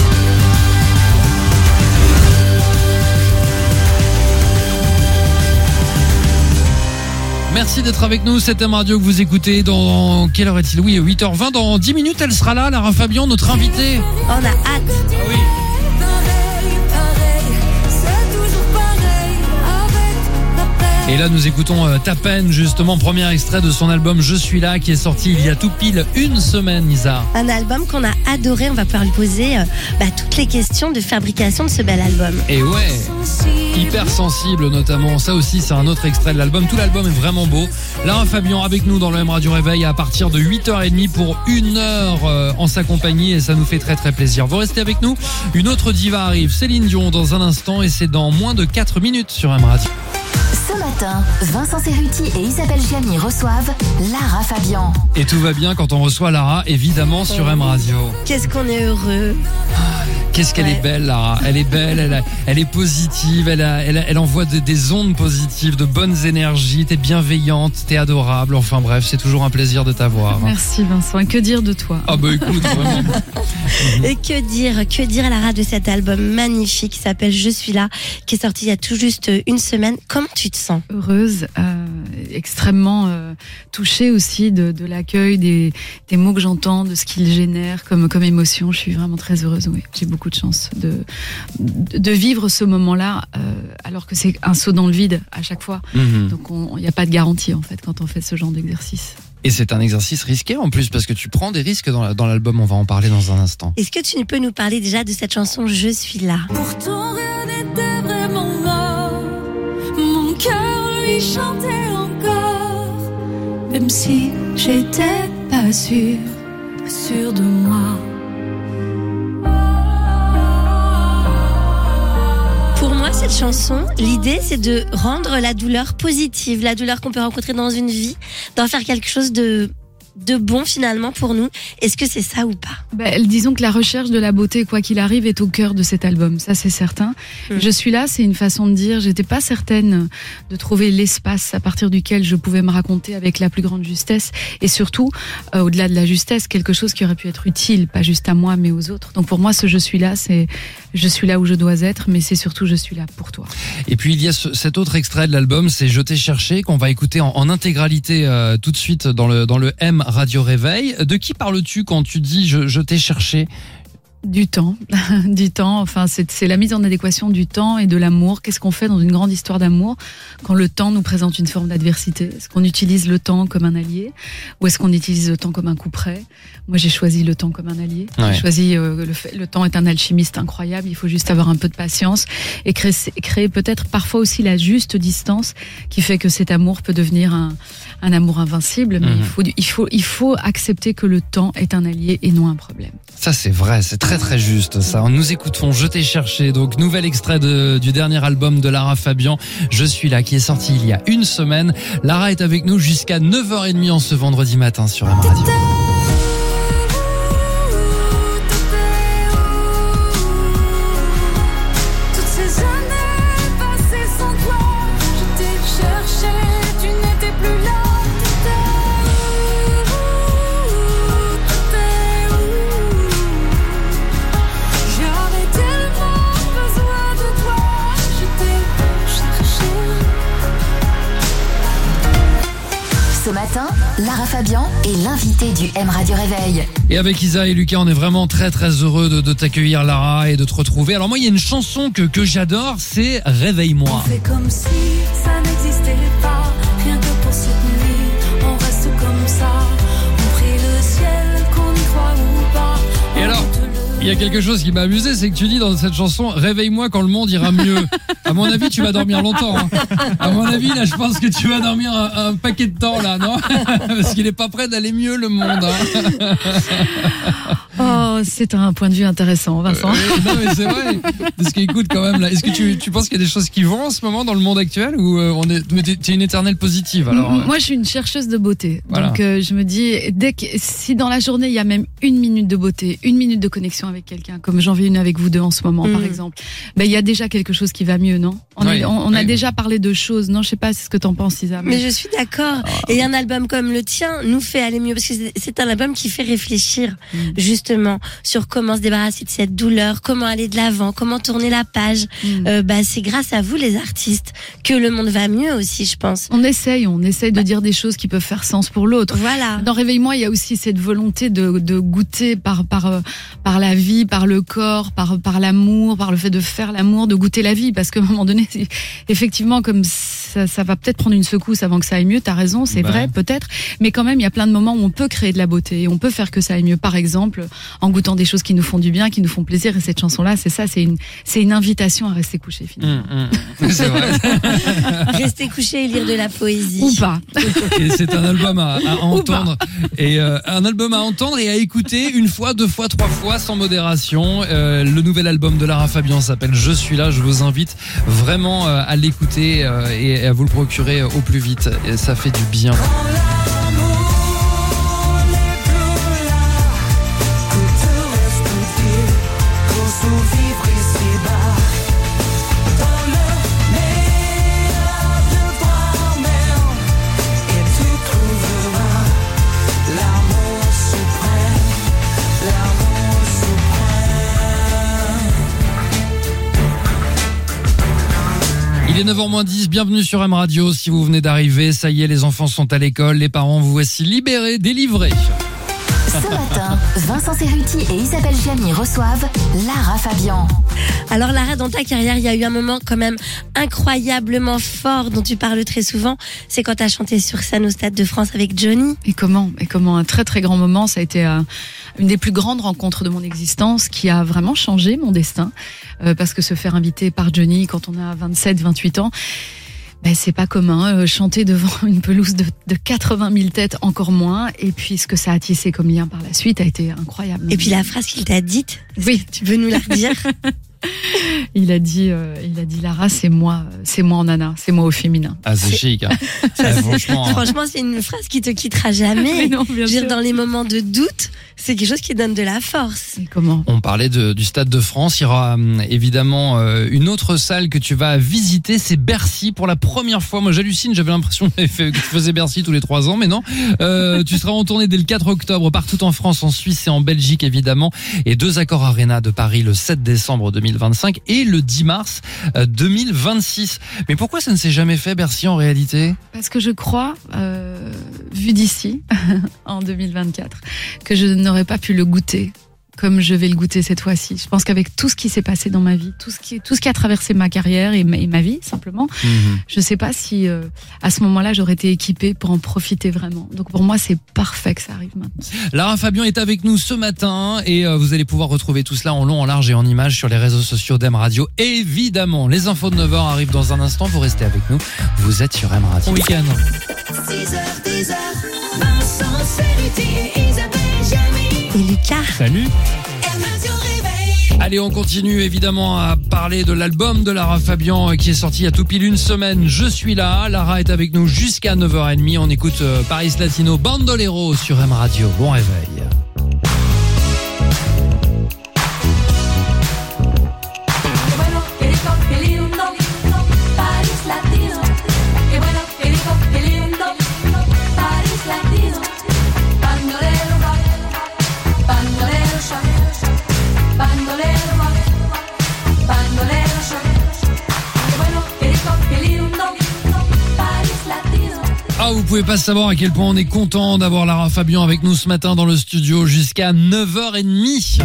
Merci d'être avec nous, c'est M Radio que vous écoutez. Dans quelle heure est-il? Oui, 8h20. Dans 10 minutes, elle sera là, Lara Fabian, notre invitée. On a hâte. Ah oui. Et là, nous écoutons Ta peine, justement, premier extrait de son album Je suis là, qui est sorti il y a tout pile une semaine, Isa. Un album qu'on a adoré. On va pouvoir lui poser toutes les questions de fabrication de ce bel album. Et ouais, hyper sensible notamment. Ça aussi, c'est un autre extrait de l'album. Tout l'album est vraiment beau. Lara Fabian avec nous dans le M Radio Réveil à partir de 8h30 pour 1 heure en sa compagnie. Et ça nous fait très très plaisir. Vous restez avec nous. Une autre diva arrive, Céline Dion, dans un instant. Et c'est dans moins de 4 minutes sur M Radio. Ce matin, Vincent Cerruti et Isabelle Gianni reçoivent Lara Fabian. Et tout va bien quand on reçoit Lara, évidemment, sur M Radio. Qu'est-ce qu'on est heureux. Qu'est-ce qu'elle est belle, Lara. Elle est belle, elle est positive, elle envoie des ondes positives, de bonnes énergies. T'es bienveillante, t'es adorable. Enfin bref, c'est toujours un plaisir de t'avoir. Merci Vincent. Et que dire de toi? Ah bah écoute, vraiment. Et que dire Lara de cet album magnifique qui s'appelle Je suis là, qui est sorti il y a tout juste une semaine. Comment tu te sens? Heureuse, extrêmement touchée aussi de l'accueil, des mots que j'entends, de ce qu'il génère comme émotion. Je suis vraiment très heureuse, oui. J'ai beaucoup de chance de vivre ce moment-là, alors que c'est un saut dans le vide à chaque fois. Donc il n'y a pas de garantie en fait quand on fait ce genre d'exercice. Et c'est un exercice risqué en plus parce que tu prends des risques dans l'album, on va en parler dans un instant. Est-ce que tu peux nous parler déjà de cette chanson Je suis là? Pourtant rien n'était vraiment mort. Mon cœur lui chantait encore. Même si j'étais pas sûre de moi. Pour moi, cette chanson, l'idée, c'est de rendre la douleur positive, la douleur qu'on peut rencontrer dans une vie, d'en faire quelque chose de bon finalement pour nous. Est-ce que c'est ça ou pas? Disons que la recherche de la beauté, quoi qu'il arrive, est au cœur de cet album, ça c'est certain. Je suis là, c'est une façon de dire, j'étais pas certaine de trouver l'espace à partir duquel je pouvais me raconter avec la plus grande justesse, et surtout, au-delà de la justesse, quelque chose qui aurait pu être utile, pas juste à moi mais aux autres. Donc pour moi, ce Je suis là, c'est je suis là où je dois être, mais c'est surtout je suis là pour toi. Et puis il y a cet autre extrait de l'album, c'est Je t'ai cherché, qu'on va écouter en intégralité tout de suite dans le M Radio Réveil. De qui parles-tu quand tu dis je t'ai cherché? Du temps, enfin c'est la mise en adéquation du temps et de l'amour. Qu'est-ce qu'on fait dans une grande histoire d'amour quand le temps nous présente une forme d'adversité? Est-ce qu'on utilise le temps comme un allié ou est-ce qu'on utilise le temps comme un coup près? Moi j'ai choisi le temps comme un allié. Ouais. J'ai choisi le temps est un alchimiste incroyable, il faut juste avoir un peu de patience et créer peut-être parfois aussi la juste distance qui fait que cet amour peut devenir un amour invincible, mais il faut accepter que le temps est un allié et non un problème. Ça c'est vrai, c'est très très juste ça. Nous écoutons Je t'ai cherché, donc nouvel extrait du dernier album de Lara Fabian, Je suis là, qui est sorti il y a une semaine. Lara est avec nous jusqu'à 9h30 en ce vendredi matin sur M Radio. Ce matin, Lara Fabian est l'invité du M Radio Réveil. Et avec Isa et Lucas, on est vraiment très très heureux de t'accueillir, Lara, et de te retrouver. Alors moi, il y a une chanson que j'adore, c'est Réveille-moi. On fait comme si ça n'existait pas, rien que pour cette nuit, on reste comme ça, on prie le ciel, qu'on y croit ou pas. Et alors, il y a quelque chose qui m'a amusé, c'est que tu dis dans cette chanson, réveille-moi quand le monde ira mieux. À mon avis, tu vas dormir longtemps. Hein. À mon avis, là, je pense que tu vas dormir un paquet de temps, là, non? Parce qu'il est pas prêt d'aller mieux, le monde. Hein. Oh, c'est un point de vue intéressant, Vincent. Non, mais c'est vrai. Parce qu'écoute, quand même, là, est-ce que tu penses qu'il y a des choses qui vont en ce moment dans le monde actuel ou t'es une éternelle positive, alors? Moi, je suis une chercheuse de beauté. Voilà. Donc, je me dis, si dans la journée, il y a même 1 minute de beauté, 1 minute de connexion avec quelqu'un, comme j'en vis une avec vous deux en ce moment, par exemple, ben, il y a déjà quelque chose qui va mieux, non? On a déjà parlé de choses, non? Je sais pas, c'est ce que t'en penses, Isa. Mais je suis d'accord. Et un album comme le tien nous fait aller mieux parce que c'est un album qui fait réfléchir justement sur comment se débarrasser de cette douleur, comment aller de l'avant, comment tourner la page. C'est grâce à vous les artistes que le monde va mieux aussi, je pense. On essaye de dire des choses qui peuvent faire sens pour l'autre. Voilà. Dans Réveille-moi, il y a aussi cette volonté de goûter par la vie, par le corps, par l'amour, par le fait de faire l'amour, de goûter la vie, parce qu'à un moment donné, effectivement, comme ça va peut-être prendre une secousse avant que ça aille mieux, t'as raison, c'est vrai, peut-être, mais quand même, il y a plein de moments où on peut créer de la beauté et on peut faire que ça aille mieux. Par exemple, en goûtant des choses qui nous font du bien, qui nous font plaisir, et cette chanson-là, c'est ça, c'est une invitation à rester couché, finalement. C'est vrai. Rester couché et lire de la poésie. Ou pas. Et c'est un album à entendre. Et un album à entendre et à écouter 1 fois, 2 fois, 3 fois, sans modération. Le nouvel album de Lara Fabian s'appelle Je suis là. Je vous invite vraiment à l'écouter et à vous le procurer au plus vite. Et ça fait du bien. Il est 9h-10, bienvenue sur M Radio. Si vous venez d'arriver, ça y est, les enfants sont à l'école, les parents vous voici libérés, délivrés. Ce matin, Vincent Cerruti et Isabelle Gianni reçoivent Lara Fabian. Alors Lara, dans ta carrière, il y a eu un moment quand même incroyablement fort dont tu parles très souvent. C'est quand tu as chanté sur scène au Stade de France avec Johnny. Et comment un très très grand moment. Ça a été une des plus grandes rencontres de mon existence qui a vraiment changé mon destin. Parce que se faire inviter par Johnny quand on a 27, 28 ans, c'est pas commun. Chanter devant une pelouse de 80 000 têtes, encore moins. Et puis ce que ça a tissé comme lien par la suite a été incroyable. Et puis la phrase qu'il t'a dite, oui, tu veux nous la redire? Il a dit Lara, c'est moi en nana, c'est moi au féminin. Ah, c'est chic. Hein. Franchement, c'est une phrase qui te quittera jamais. Non, bien sûr. Dans les moments de doute, c'est quelque chose qui donne de la force. Et comment? On parlait du Stade de France. Il y aura évidemment une autre salle que tu vas visiter, c'est Bercy pour la première fois. Moi, j'hallucine. J'avais l'impression que tu faisais Bercy tous les 3 ans, mais non. Tu seras en tournée dès le 4 octobre partout en France, en Suisse et en Belgique évidemment, et 2 Accor Arena de Paris le 7 décembre 2025 et le 10 mars 2026. Mais pourquoi ça ne s'est jamais fait, Bercy, en réalité? Parce que je crois, vu d'ici, en 2024, que je n'aurais pas pu le goûter comme je vais le goûter cette fois-ci. Je pense qu'avec tout ce qui s'est passé dans ma vie, tout ce qui a traversé ma carrière et ma vie, simplement, je sais pas si à ce moment-là, j'aurais été équipée pour en profiter vraiment. Donc pour moi, c'est parfait que ça arrive maintenant. Lara Fabian est avec nous ce matin et vous allez pouvoir retrouver tout cela en long, en large et en images sur les réseaux sociaux d'M Radio. Évidemment, les infos de 9h arrivent dans un instant. Vous restez avec nous. Vous êtes sur M Radio. Bon week-end. 6h, 10h, Vincent Cerruti et Isabelle Gianni. Et Lucas. Salut. M Radio Réveil. Allez, on continue évidemment à parler de l'album de Lara Fabian qui est sorti il y a tout pile 1 semaine. Je suis là. Lara est avec nous jusqu'à 9h30. On écoute Paris Latino Bandolero sur M Radio. Bon réveil. Vous pouvez pas savoir à quel point on est content d'avoir Lara Fabian avec nous ce matin dans le studio jusqu'à 9h30.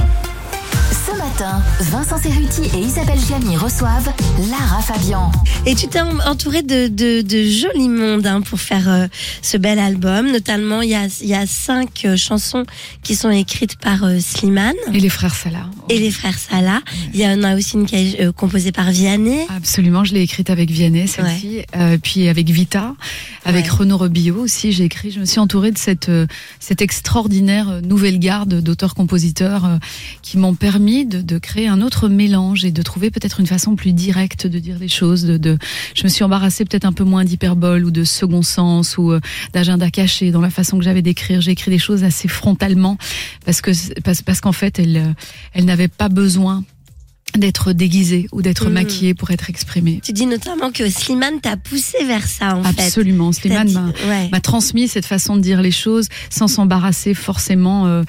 Ce matin, Vincent Cerruti et Isabelle Gianni reçoivent Lara Fabian. Et tu t'es entouré de joli monde pour faire ce bel album. Notamment, il y a 5 chansons qui sont écrites par Slimane. Et les frères Salah. Et les frères Salah. Il y en a aussi une qui est composée par Vianney. Absolument, je l'ai écrite avec Vianney, celle-ci. Puis avec Vita, avec Renaud Rebillot aussi, j'ai écrit. Je me suis entourée de cette extraordinaire nouvelle garde d'auteurs-compositeurs qui m'ont permis de créer un autre mélange et de trouver peut-être une façon plus directe de dire les choses. Je me suis embarrassée peut-être un peu moins d'hyperbole ou de second sens ou d'agenda caché dans la façon que j'avais d'écrire. J'ai écrit des choses assez frontalement parce qu'en fait, elle n'avait pas besoin d'être déguisée ou d'être maquillée pour être exprimée. Tu dis notamment que Slimane t'a poussé vers ça, en fait. Absolument. Slimane m'a transmis cette façon de dire les choses sans s'embarrasser forcément.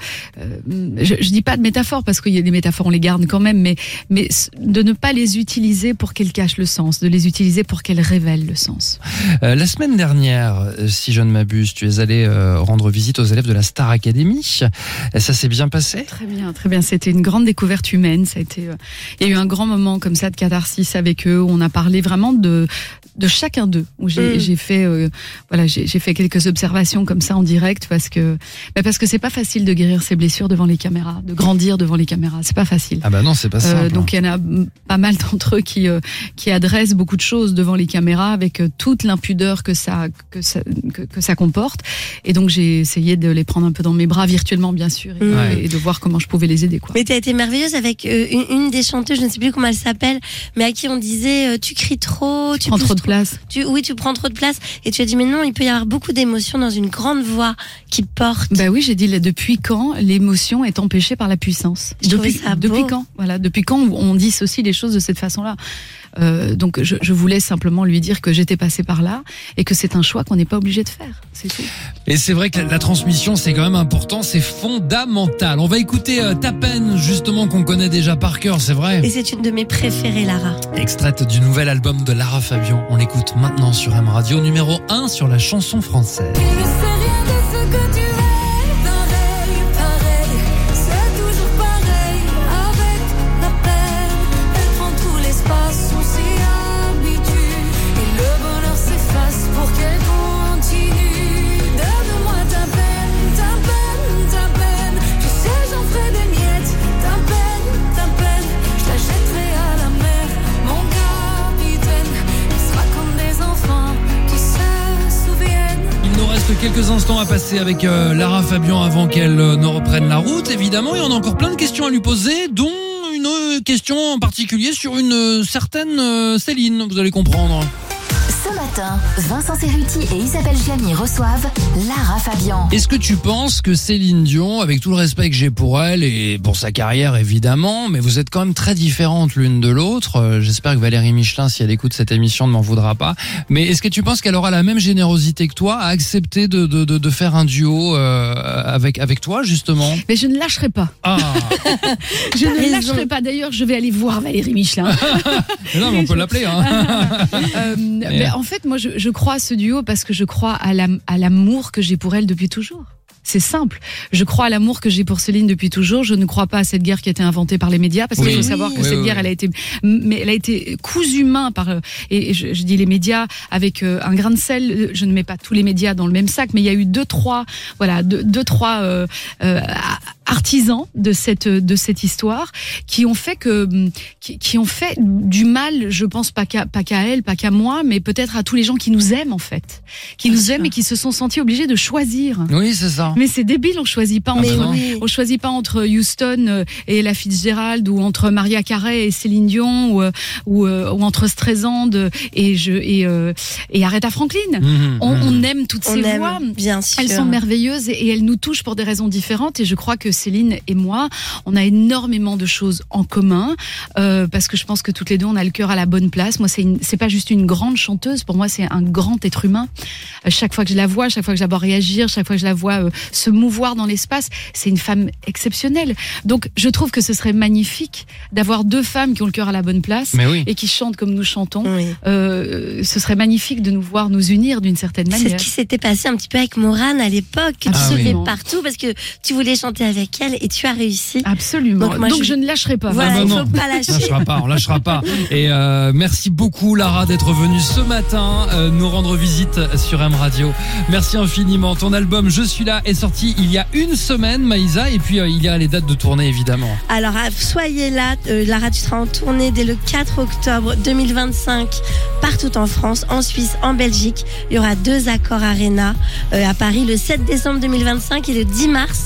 Je dis pas de métaphores parce qu'il y a des métaphores, on les garde quand même, mais de ne pas les utiliser pour qu'elles cachent le sens, de les utiliser pour qu'elles révèlent le sens. La semaine dernière, si je ne m'abuse, tu es allé rendre visite aux élèves de la Star Academy. Ça s'est bien passé ? Très bien, très bien. C'était une grande découverte humaine. Ça a été... Il y a eu un grand moment comme ça de catharsis avec eux où on a parlé vraiment de chacun d'eux. Où j'ai fait j'ai fait quelques observations comme ça en direct parce que c'est pas facile de guérir ses blessures devant les caméras, de grandir devant les caméras. C'est pas facile. Ah bah non, c'est pas simple. Donc il y en a pas mal d'entre eux qui adressent beaucoup de choses devant les caméras avec toute l'impudeur que ça comporte. Et donc j'ai essayé de les prendre un peu dans mes bras virtuellement bien sûr et de voir comment je pouvais les aider quoi. Mais t'as été merveilleuse avec une des chanteuses, je ne sais plus comment elle s'appelle, mais à qui on disait tu cries trop, tu prends trop de place. Tu prends trop de place. Et tu as dit mais non, il peut y avoir beaucoup d'émotions dans une grande voix qui porte. Bah oui, j'ai dit depuis quand l'émotion est empêchée par la puissance. Depuis quand voilà, depuis quand on dissocie les choses de cette façon-là. Donc je voulais simplement lui dire que j'étais passée par là et que c'est un choix qu'on n'est pas obligé de faire. C'est tout. Et c'est vrai que la transmission c'est quand même important, c'est fondamental. On va écouter Ta peine justement qu'on connaît déjà par cœur, c'est vrai. Et c'est une de mes préférées, Lara. Extraite du nouvel album de Lara Fabian. On l'écoute maintenant sur M Radio, numéro 1 sur la chanson française. Tu ne sais rien de ce que tu es, pareil, c'est toujours pareil, avec la peine, elle prend tout l'espace, on s'y habitue, et le bonheur s'efface pour qu'elle continue. Donne-moi ta peine, tu sais j'en ferai des miettes, ta peine, je la jetterai à la mer, mon capitaine, il sera comme des enfants qui se souviennent. Il nous reste quelques instants à passer avec Lara Fabian avant qu'elle ne reprenne la route, évidemment, et on a encore plein de questions à lui poser, dont une question en particulier sur une certaine Céline, vous allez comprendre. Ce matin, Vincent Cerruti et Isabelle Gianni reçoivent Lara Fabian. Est-ce que tu penses que Céline Dion, avec tout le respect que j'ai pour elle et pour sa carrière évidemment, mais vous êtes quand même très différentes l'une de l'autre, j'espère que Valérie Michelin, si elle écoute cette émission, ne m'en voudra pas, mais est-ce que tu penses qu'elle aura la même générosité que toi à accepter de faire un duo avec toi justement? Mais je ne lâcherai pas. Ah. Je ne lâcherai pas. D'ailleurs, je vais aller voir Valérie Michelin. Non, mais on peut l'appeler. Mais en fait, moi, je crois à ce duo parce que je crois à l'amour que j'ai pour elle depuis toujours. C'est simple. Je crois à l'amour que j'ai pour Céline depuis toujours. Je ne crois pas à cette guerre qui a été inventée par les médias, parce qu'il faut savoir que cette guerre, elle a été cousue main par, et je dis les médias avec un grain de sel. Je ne mets pas tous les médias dans le même sac, mais il y a eu deux, trois artisans de cette histoire qui ont fait du mal, je pense pas qu'à elle, pas qu'à moi, mais peut-être à tous les gens qui nous aiment en fait, nous aiment et qui se sont sentis obligés de choisir. Oui, c'est ça. Mais c'est débile, on choisit pas entre Houston et Ella Fitzgerald, ou entre Mariah Carey et Céline Dion, ou entre Streisand et Aretha Franklin. On aime toutes ces voix. Bien sûr. Elles sont merveilleuses et elles nous touchent pour des raisons différentes, et je crois que Céline et moi, on a énormément de choses en commun, parce que je pense que toutes les deux, on a le cœur à la bonne place. Moi, c'est pas juste une grande chanteuse, pour moi, c'est un grand être humain. Chaque fois que je la vois, chaque fois que je la vois réagir, chaque fois que je la vois se mouvoir dans l'espace, c'est une femme exceptionnelle. Donc, je trouve que ce serait magnifique d'avoir deux femmes qui ont le cœur à la bonne place et qui chantent comme nous chantons. Oui. Ce serait magnifique de nous voir nous unir d'une certaine C'est manière. ce qui s'était passé un petit peu avec Morane à l'époque. Tu sautais partout parce que tu voulais chanter avec elle et tu as réussi. Absolument. Donc je ne lâcherai pas. Voilà, il ne faut pas On lâcher. on lâchera pas. Et merci beaucoup Lara d'être venue ce matin nous rendre visite sur M Radio. Merci infiniment. Ton album Je suis là est sorti il y a une semaine, Maïsa, et puis il y a les dates de tournée évidemment. Alors soyez là, Lara, tu seras en tournée dès le 4 octobre 2025 partout en France, en Suisse, en Belgique. Il y aura 2 Accor Arena à Paris le 7 décembre 2025 et le 10 mars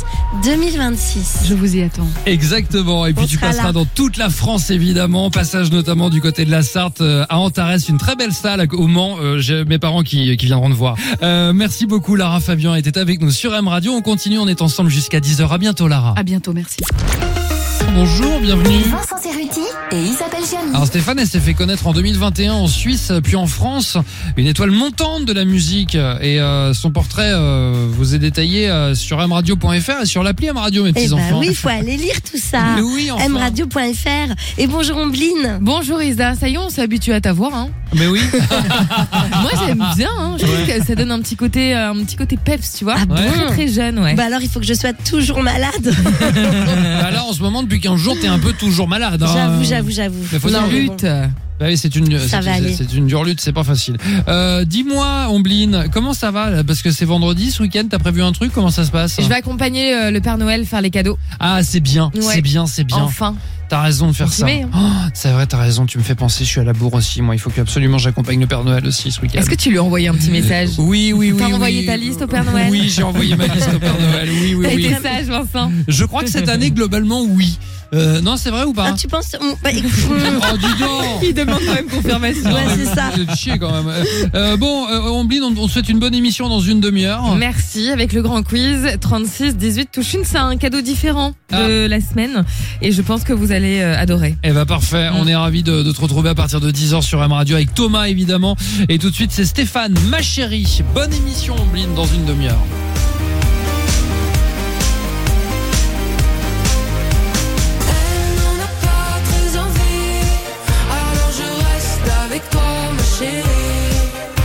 2026. Je vous y attends. Exactement. Et puis tu passeras dans toute la France évidemment. Passage notamment du côté de la Sarthe à Antares, une très belle salle au Mans. J'ai mes parents qui viendront te voir. Merci beaucoup Lara Fabian était avec nous sur M Radio. On continue, on est ensemble jusqu'à 10h. À bientôt Lara. À bientôt, merci. Bonjour, bienvenue. Vincent Cerruti et Isabelle Gianni. Alors Stéphane, elle s'est fait connaître en 2021 en Suisse, puis en France, une étoile montante de la musique. Et son portrait vous est détaillé sur mradio.fr et sur l'appli M Radio, mes petits enfants. Oui, il faut aller lire tout ça. Mais oui, enfin. mradio.fr. Et bonjour Ombline. Bonjour Isa, ça y est, on s'est habitué à t'avoir. Hein. Mais oui. Moi j'aime bien, hein. Je trouve que ça donne un petit côté peps, tu vois. Ah bon Très très jeune, ouais. Bah alors il faut que je sois toujours malade. Bah là en ce moment depuis 15 jours t'es un peu toujours malade. Hein. J'avoue. Mais faut On dire- lutte. Bah oui, c'est une dure lutte, c'est pas facile. Dis-moi, Ombline, comment ça va là? Parce que c'est vendredi ce week-end, t'as prévu un truc? Comment ça se passe? Je vais accompagner le Père Noël faire les cadeaux. Ah, c'est bien, Ouais. c'est bien. Enfin. T'as raison de faire On ça. s'y met, hein. Oh, c'est vrai, t'as raison. Tu me fais penser, je suis à la bourre aussi. Moi, il faut absolument j'accompagne le Père Noël aussi ce week-end. Est-ce que tu lui as envoyé un petit message? Oui. T'as envoyé ta liste au Père Noël? Oui, j'ai envoyé ma liste au Père Noël. T'as Oui. été sage, Vincent. Je crois que cette année, globalement, oui. Non, c'est vrai ou pas? Ah, tu penses Oh, dis donc. Il demande quand même confirmation. Ouais, c'est ça. Vous êtes chier quand même. Ombline, on te souhaite une bonne émission dans une demi-heure. Merci, avec le grand quiz 36-18 touche une, c'est un cadeau différent de la semaine et je pense que vous allez adorer. Eh ben parfait, on est ravis de te retrouver à partir de 10h sur M Radio avec Thomas évidemment. Et tout de suite c'est Stéphane, ma chérie. Bonne émission Ombline dans une demi-heure. Elle n'en a pas très envie, alors je reste avec toi, ma chérie.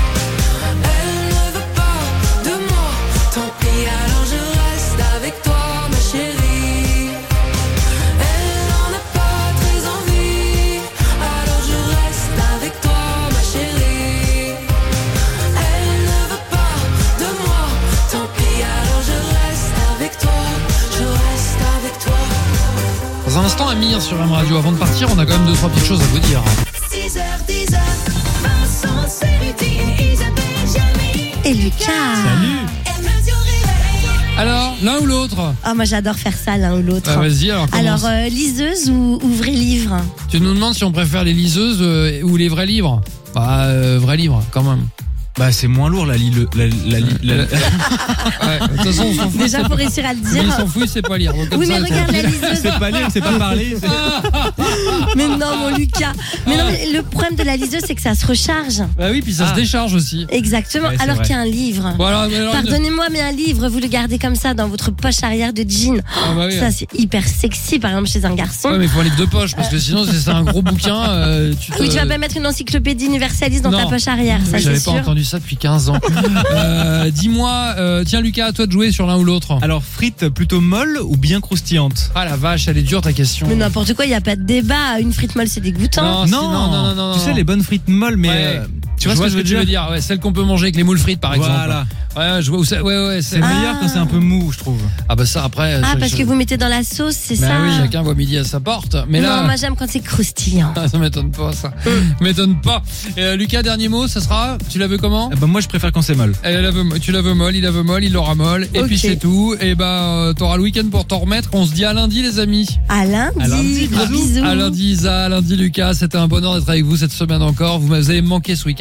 Elle ne veut pas de moi, tant pis, alors je reste avec toi, ma chérie. Elle n'en a pas très envie, alors je reste avec toi, ma chérie. Elle ne veut pas de moi, tant pis, alors je reste avec toi, je reste avec toi. Dans un instant Amir sur M Radio. Avant de partir, on a quand même 2-3 petites choses à vous dire. 6h, 10h, Vincent Cerruti et Isabelle Gianni. Et Lucas. M Radio Réveil. Alors, l'un ou l'autre? Ah, moi j'adore faire ça l'un ou l'autre. Vas-y, alors commence. Alors liseuse ou vrai livre? Tu nous demandes si on préfère les liseuses ou les vrais livres? Bah, vrais livres quand même. Bah c'est moins lourd la Ouais, de toute façon, on s'en fout. Déjà pour réussir à le Mais il dire. s'en fout, c'est pas lire. Donc, comme Oui mais ça, regarde la liseuse. C'est pas lire, c'est pas parler. Mais non mon Lucas. Mais non mais le problème de la liseuse c'est que ça se recharge. Bah oui, puis ça se décharge aussi. Exactement. Ouais, c'est alors vrai. qu'un livre. Voilà, mais alors, Pardonnez-moi mais un livre vous le gardez comme ça dans votre poche arrière de jean. Ah bah oui. Ça c'est hyper sexy par exemple chez un garçon. Ouais, mais il faut un livre de poche parce que sinon, si c'est un gros bouquin, tu te... Oui tu vas pas mettre une encyclopédie universaliste dans ta Non. poche arrière, ça Oui, c'est j'avais sûr. pas entendu ça depuis 15 ans. Dis-moi, tiens Lucas, à toi de jouer sur l'un ou l'autre. Alors frites plutôt molles ou bien croustillantes? Ah la vache, elle est dure ta question. Mais n'importe quoi, il y a pas de débat. Une frite molle c'est dégoûtant. Non. Tu sais les bonnes frites molles mais Ouais. tu vois ce que je veux tu veux dire? Ouais, celle qu'on peut manger avec les moules frites par exemple. Voilà. Ouais, je vois où c'est. Ouais, C'est meilleur quand c'est un peu mou je trouve. Ah bah ça après. Ah ça, parce je- que vous mettez dans la sauce, c'est Bah ça. oui, chacun voit midi à sa porte. Mais non, là, moi j'aime quand c'est croustillant. ça m'étonne pas ça. M'étonne pas. Lucas, dernier mot, ça sera. Tu la veux comment? Bah moi je préfère quand c'est molle. Tu la veux molle, il la veut molle, il l'aura molle. Et Ok. puis c'est tout. Et t'auras le week-end pour t'en remettre. On se dit à lundi les amis. À lundi. À lundi, Gros bisous. bisous. À lundi Isa, à lundi Lucas. C'était un bonheur d'être avec vous cette semaine encore. Vous allez me manquer ce week-end.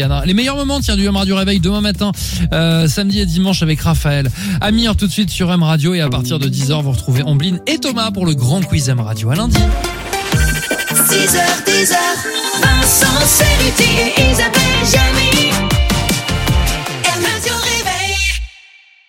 Sofiane. Les meilleurs moments, tiens, du M Radio Réveil demain matin, samedi et dimanche avec Raphaël. Amir tout de suite sur M Radio et à partir de 10h, vous retrouvez Ombline et Thomas pour le grand quiz M Radio. À lundi. 6h, 10h, Vincent, c'est Rudy et